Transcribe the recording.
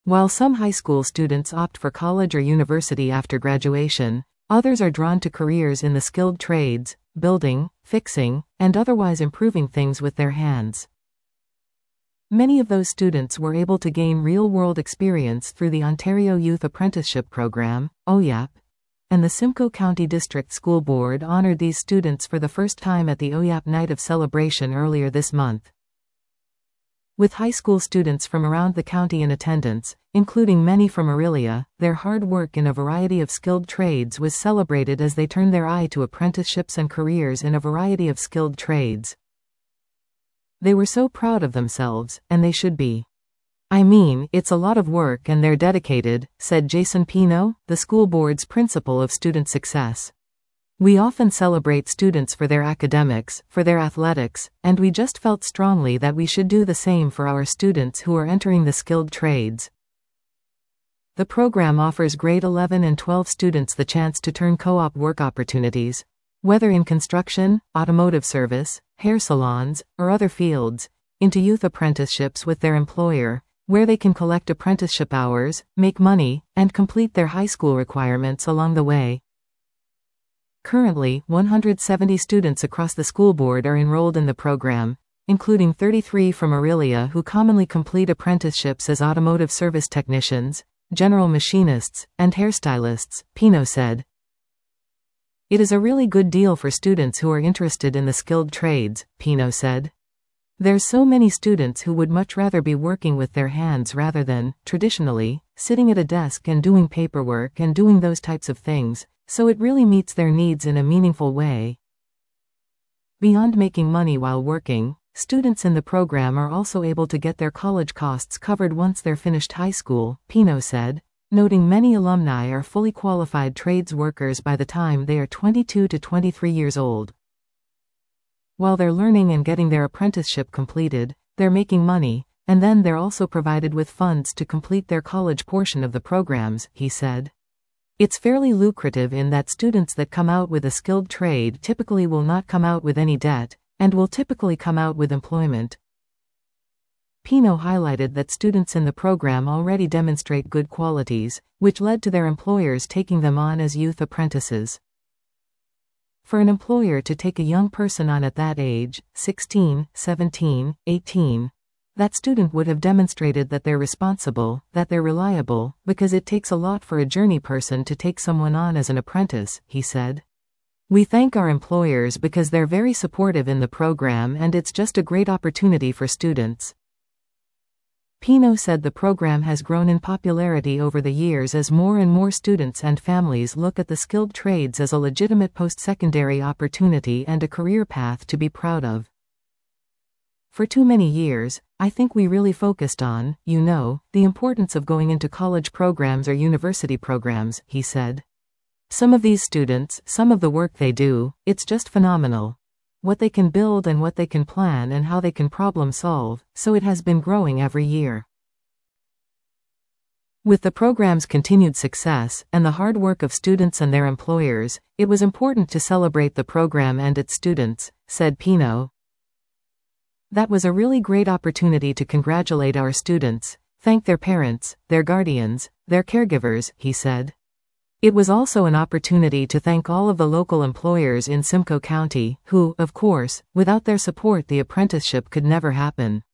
While some high school students opt for college or university after graduation, others are drawn to careers in the skilled trades, building, fixing, and otherwise improving things with their hands. Many of those students were able to gain real-world experience through the Ontario Youth Apprenticeship Program, OYAP, and the Simcoe County District School Board honored these students for the first time at the OYAP Night of Celebration earlier this month. With high school students from around the county in attendance, including many from Orillia, their hard work in a variety of skilled trades was celebrated as they turned their eye to apprenticeships and careers in a variety of skilled trades. They were so proud of themselves, and they should be. I mean, it's a lot of work and they're dedicated, said Jason Pino, the school board's principal of student success. We often celebrate students for their academics, for their athletics, and we just felt strongly that we should do the same for our students who are entering the skilled trades. The program offers grade 11 and 12 students the chance to turn co-op work opportunities, whether in construction, automotive service, hair salons, or other fields, into youth apprenticeships with their employer, where they can collect apprenticeship hours, make money, and complete their high school requirements along the way. Currently, 170 students across the school board are enrolled in the program, including 33 from Orillia who commonly complete apprenticeships as automotive service technicians, general machinists, and hairstylists, Pino said. It is a really good deal for students who are interested in the skilled trades, Pino said. There's so many students who would much rather be working with their hands rather than, traditionally, sitting at a desk and doing paperwork and doing those types of things, so it really meets their needs in a meaningful way. Beyond making money while working, students in the program are also able to get their college costs covered once they're finished high school, Pino said, noting many alumni are fully qualified trades workers by the time they are 22 to 23 years old. While they're learning and getting their apprenticeship completed, they're making money, and then they're also provided with funds to complete their college portion of the programs, he said. It's fairly lucrative in that students that come out with a skilled trade typically will not come out with any debt, and will typically come out with employment. Pino highlighted that students in the program already demonstrate good qualities, which led to their employers taking them on as youth apprentices. For an employer to take a young person on at that age, 16, 17, 18, that student would have demonstrated that they're responsible, that they're reliable, because it takes a lot for a journey person to take someone on as an apprentice, he said. We thank our employers because they're very supportive in the program and it's just a great opportunity for students. Pino said the program has grown in popularity over the years as more and more students and families look at the skilled trades as a legitimate post-secondary opportunity and a career path to be proud of. For too many years, I think we really focused on, the importance of going into college programs or university programs, he said. Some of these students, some of the work they do, it's just phenomenal. What they can build and what they can plan and how they can problem solve, so it has been growing every year. With the program's continued success, and the hard work of students and their employers, it was important to celebrate the program and its students, said Pino. That was a really great opportunity to congratulate our students, thank their parents, their guardians, their caregivers, he said. It was also an opportunity to thank all of the local employers in Simcoe County, who, of course, without their support the apprenticeship could never happen.